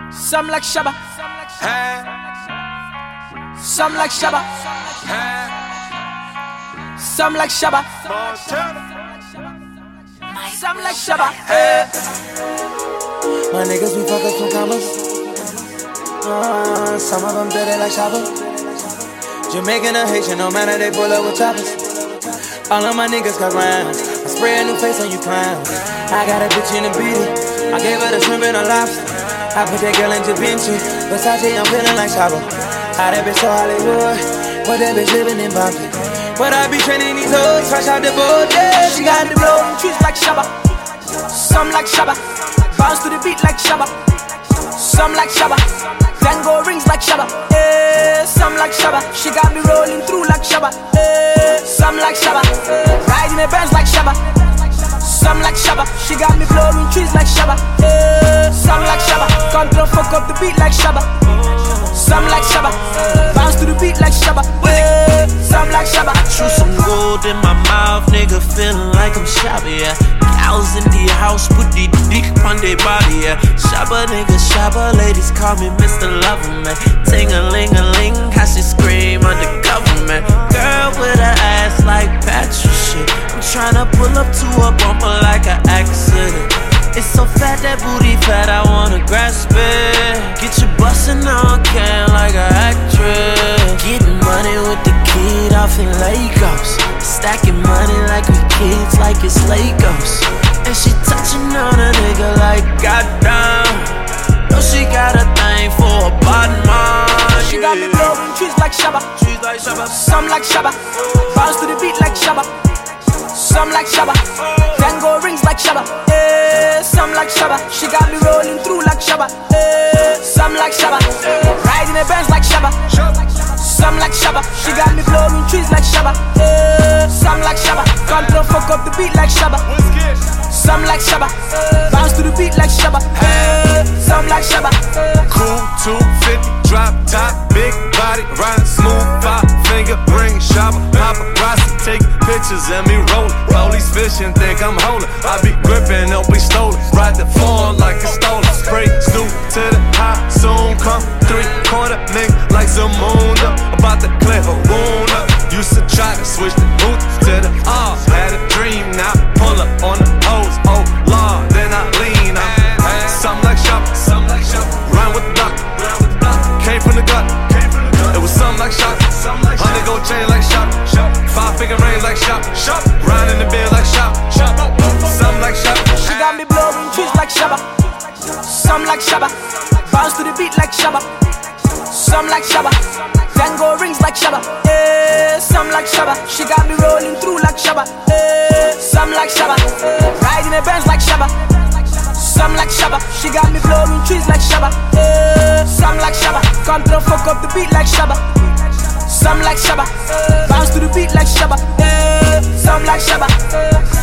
Some like Shabba, some like Shabba, some like Shabba, some like Shabba. My niggas, we fuck up some commas. Some of them dirty like Shabba. Jamaican or Haitian, no matter, they pull up with choppers. All of my niggas got rounds. I spray a new face on you clowns. I got a bitch in the beat. I gave her the shrimp and a lobster. I put that girl in Da Vinci. Versace, I'm feeling like Shabba. How that bitch so Hollywood, but that bitch living in Boston. But I be training these hoes, fresh out the boat, yeah. She got the blowing trees like Shabba. Some like Shabba, bounce to the beat like Shabba. Some like Shabba, tango rings like Shabba. Some like Shabba, she got me rolling through like Shabba. Some like Shabba, riding the Benz like Shabba. Some like Shabba, she got me blowing trees like Shabba. Some like Shabba, control fuck up the beat like Shabba. Some like Shabba, bounce to the beat like Shabba. Some like Shabba. I chew some gold in my mouth, nigga, feeling like I'm Shabba, yeah. Cows in the house, put the dick on their body, yeah. Shabba, nigga, Shabba, ladies call me Mr. Lover, man. Ting-a-ling-a-ling, how she scream undercover, man. Girl with her ass like Patrick shit. I'm tryna pull up to a bumper like an accident. It's so fat, that booty fat, I wanna grasp it. Get you bustin' on can like an actress. Getting money with the kid off in Lagos. Stacking money like we kids, like it's Legos. And she touching on a nigga like goddamn. No, she got a thing for a bottom man. She got me blowing trees like Shabba. Trees like Shabba. Some like Shabba, bounce to the beat like Shabba. Some like Shabba, tango rings like Shabba. Some like Shabba, she got me rolling through like Shabba. Some like Shabba, riding the Benz like Shabba. Some like Shabba, she got me blowing trees like Shabba. Some like Shabba, control fuck up the beat like Shabba. Some like Shabba, bounce to the beat like Shabba. Some like Shabba. Cool 250, drop top, big body, ride smooth, 5-finger ring, Shabba, paparazzi, take pictures and me rollin'. Police fishing, think I'm holdin'. I be grippin', don't be stolen. Ride the phone like it's stolen. Spray, stoop to the high, soon come 3-quarter nigga like Zamunda. About to clear a wound up. Used to try to switch the boots to the R. Had a dream, now pull up on the hose. Oh Lord, then I lean up. Something like Shabba, run with the block. Came from the gut, it was something like Shabba. 100 gold chain like Shabba, 5-finger rings like Shabba. Ride in the bed like Shabba, something like Shabba. She got me blowing trees like Shabba. Some like Shabba, bounce to the beat like Shabba. Some like Shabba, tango rings like Shabba. Some like Shabba, she got me rolling through like Shabba. Some like Shabba, riding the Benz like Shabba. Some like Shabba, she got me blowing trees like Shabba. Some like Shabba, control fuck up the beat like Shabba. Some like Shabba, bounce to the beat like Shabba. Some like Shabba.